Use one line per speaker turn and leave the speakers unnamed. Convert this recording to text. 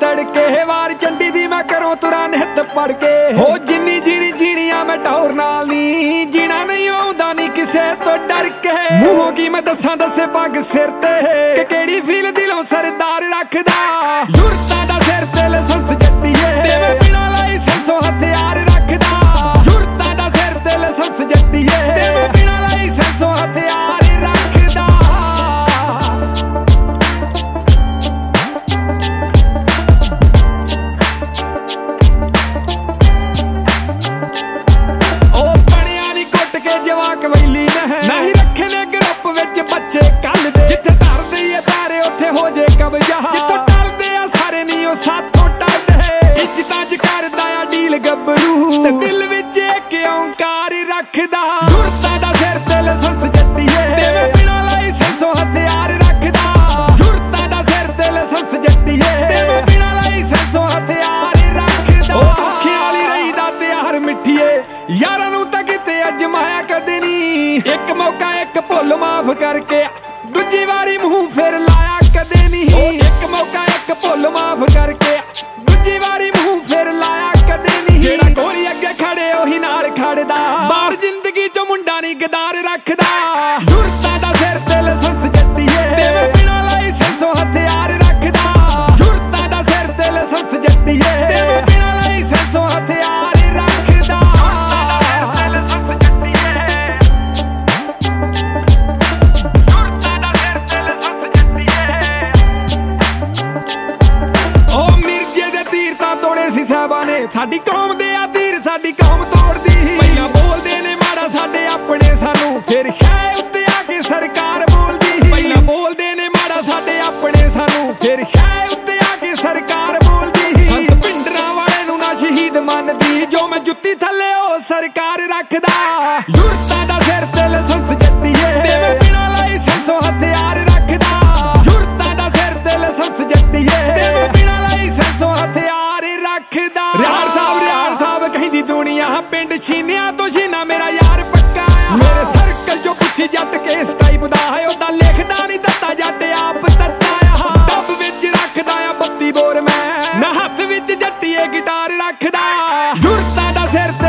तड़के वार चंडी दी मैं करों तुरा निहत पढ़ के हो जिन्नी जीनी जीनिया मैं टौर नाल नी जीना नहीं आउंदा नी किसे तो डर के मूहों की मैं दसा दसे पग सिर ते कि केड़ी फील दिलों सरदार रखदा युरता दा सिर ते लाइसेंस जट्टीए ते मैं बिना लाइसेंसों हथियार रखदा युरता दा सिर ते लाइसेंस जट्टीए ते मैं बिना लाइसेंसों हथियार रखदा नहीं रखे ने ग्रुप विच बच्चे कल दे जिथे धर दईए तारे उत्थे हो जे कब्जा जिथों टलदे आ सारे नी ओ साथों टलदे इज्जतां च करदा आ डील गब्बरू ते दिल विच इक औंकार रखदा युरता दा सिर ते लाइसेंस जट्टीए ते मैं बिना लाइसेंसों हथियार रखदा युरता दा सिर ते लाइसेंस जट्टीए ते मैं बिना लाइसेंसों हथियार रखदा अखियां वाली रही दा त्यार मिठीए यारां नूं तां किते अजमाया कदे नी एक मौका एक भुल माफ करके दूजी वारी मुंह फिर लाया कदे नहीं एक मौका एक भुल माफ करके दूजी वारी मुंह फिर लाया कदे नहीं जेड़ा गोली अगे खड़े ओही नाल खड़दा बाहर जिंदगी चो मुंडा नहीं गदार रखदा युरता दा सिर ते लाइसेंस जट्टीए ते मैं बिना लाइसेंसों हथियार रखदा युरता दा सिर ते लाइसेंस जट्टीए ते मैं बिना लाइसेंसों हथियार रखदा साडी कौम दे आ तीर साडी कौम तोड़दी पहिला बोलदे ने माड़ा साडे अपने सानू फिर शाह उत्ते आके सरकार बोलदी पहिला बोलदे ने माड़ा साडे अपने सानू फिर शाह उत्ते आके सरकार बोलदी संत पिंडरां वाले नू ना शहीद मनदी जो मैं जुत्ती थल्ले ओ सरकार रखदा युरता दा सिर ते लाइसेंस जट्टीए ते मैं बिना लाइसेंसों हथियार रखदा युरता दा सिर ते लाइसेंस जट्टीए ते मैं बिना लाइसेंसों हथियार रखदा रियार साहब कहिंदी दुनिया पिंड छीनिया तो छीना मेरा यार पक्का आ मेरे सर्कल चो पुछी जट के इस टाइप दा है ओदा लिखदा नहीं दत्ता जट आप तत्ता आ डब विच रखदा आ 32 बोर मैं ना हत्थ विच जट्टीए गिटार रखदा युरता दा सिर